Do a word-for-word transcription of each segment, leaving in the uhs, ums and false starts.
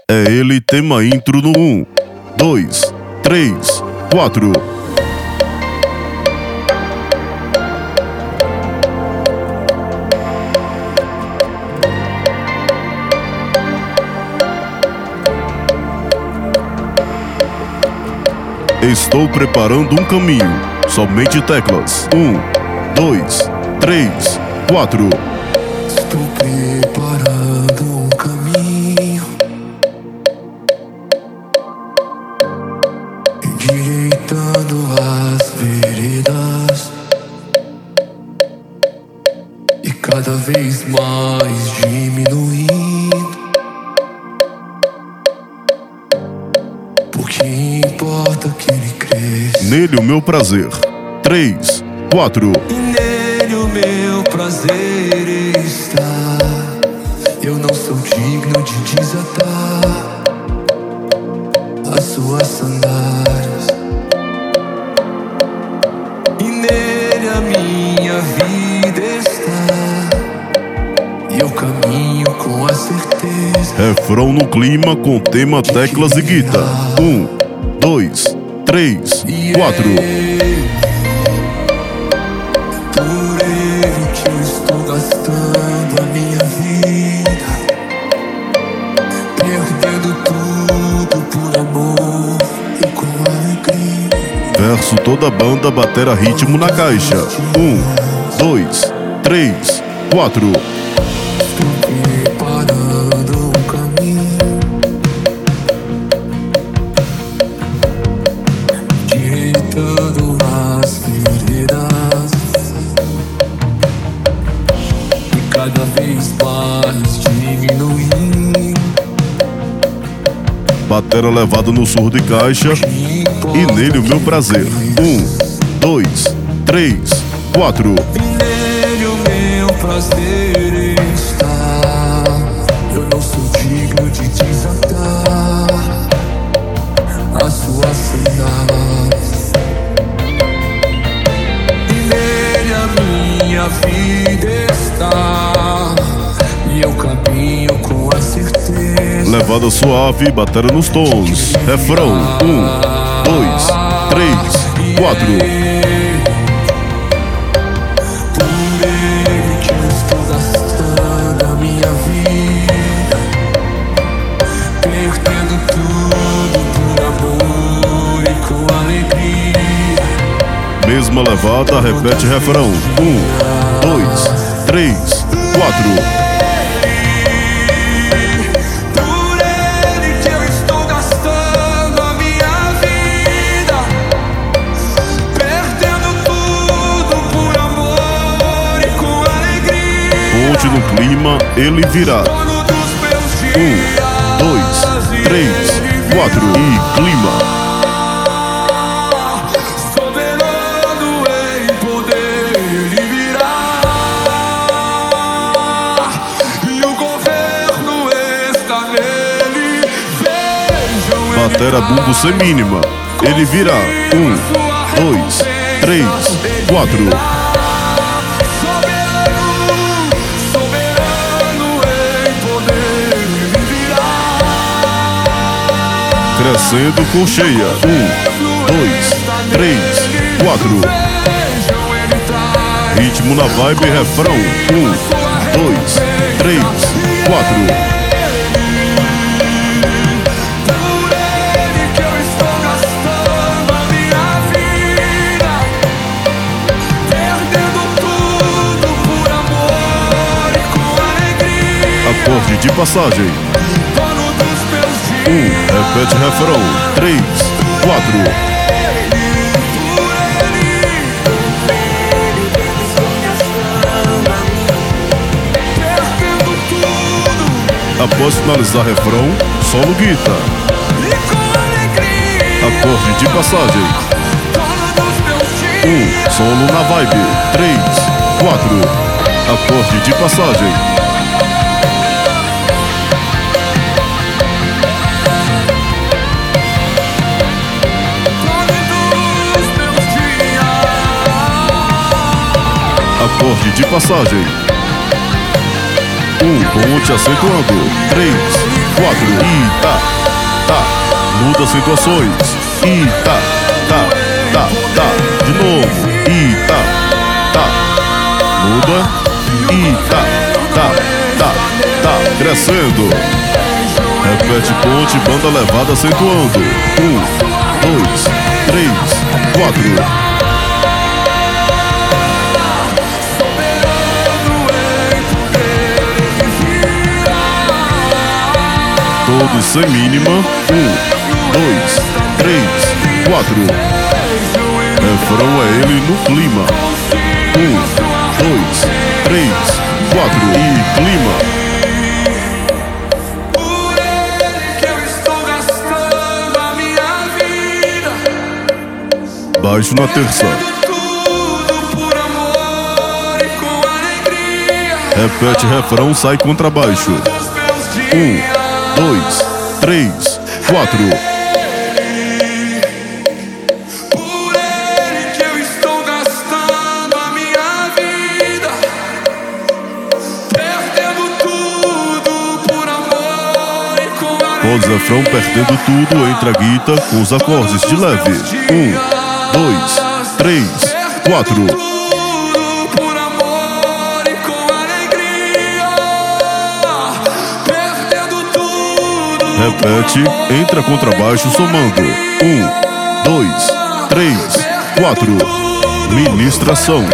É ele, tema intro no um, dois, três, quatro. Estou preparando um caminho, somente teclas. Um, dois, três, quatro. Estou preparando um caminho, endireitando as veredas, e cada vez mais diminuindo, porque importa que ele cresça. Nele o meu prazer. Três, quatro. E nele o meu prazer está. Eu não sou digno de desatar as suas sandálias. E nele a minha vida está. E eu caminho com a certeza. Refrão no clima com tema teclas e guitarra. Um, dois, três, quatro. Por ele que eu estou gastando a minha vida, perdendo tudo por amor e com alegria. Verso toda banda, batera ritmo na caixa. Um, dois, três, quatro. Estou preparando um caminho, direitando as veredas, e cada vez mais diminuindo. Batera levada no surdo e caixa. E nele o meu prazer. Um, dois, três, quatro. E nele o meu prazer está. Eu não sou digno de desatar as suas sandálias. E nele a minha vida está. E eu caminho com a certeza. Levada suave, batera nos tons. Refrão. Um, dois, três, quatro. Por ele que eu estou gastando a minha vida, perdendo tudo por amor e com alegria. Mesma levada, repete refrão. Um, dois, três, quatro. Por ele que eu estou gastando a minha vida, perdendo tudo por amor e com alegria. Ponte no clima, ele virá. Dono dos meus dias, Um, dois, três, quatro. E clima. soberano em poder, ele virá. E o governo está nele. Vejam ele Batera bumbo sem mínima. Ele virá. Um, dois, três, quatro. soberano, soberano em poder, ele virá. Crescendo com cheia. Um, dois, três, quatro. Vejam ele traz. Ritmo na vibe, refrão. Um, dois, três, quatro. Por ele que eu estou gastando a minha vida, perdendo tudo por amor e com alegria. Acorde de passagem. Dono dos meus dias, Um, repete refrão. Três, quatro. perdendo tudo Após finalizar refrão, solo guitarra. e com alegria. Acorde de passagem. Dono dos meus dias, Um, solo na vibe. Três, quatro. Acorde de passagem. dono dos meus dias. Acorde de passagem. Um, ponte acentuando. Três, quatro. E tá, tá. Muda acentuações. E tá, tá, tá, tá. De novo. E tá, tá. Muda. E tá, tá, tá, tá. Crescendo. Repete ponte, banda levada acentuando. Um, dois, três, quatro. Todos sem mínima. Um, dois, três, quatro. Refrão é ele no clima. Um, dois, três, quatro. E clima. Baixo na terça. Repete refrão, sai contrabaixo. Um, dois, três, quatro. Por ele que eu estou gastando a minha vida, perdendo tudo por amor e com alegria. Voz refrão perdendo tudo entre a guitarra com os acordes de leve. Um, dois, três, quatro. Repete, entra contrabaixo somando. Um, dois, três, quatro. Ministração.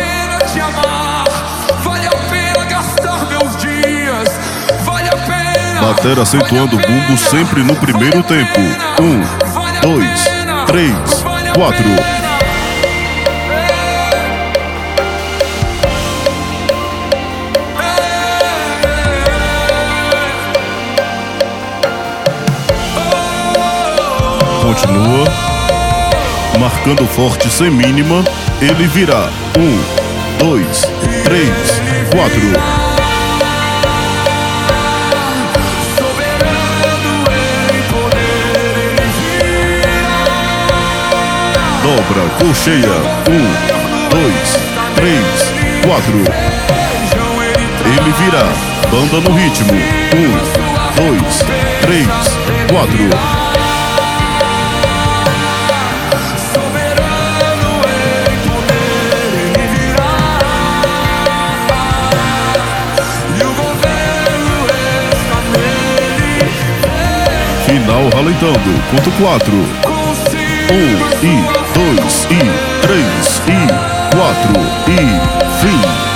Bater acentuando o bumbo sempre no primeiro tempo. Um, dois, três, quatro. Continua, marcando forte sem mínima, ele virá. Um, dois, três, quatro. Dobra, colcheia. Um, dois, três, quatro. Ele virá, banda no ritmo. Um, dois, três, quatro. Final ralentando, conto quatro. Um, e dois, e três, e quatro, e fim.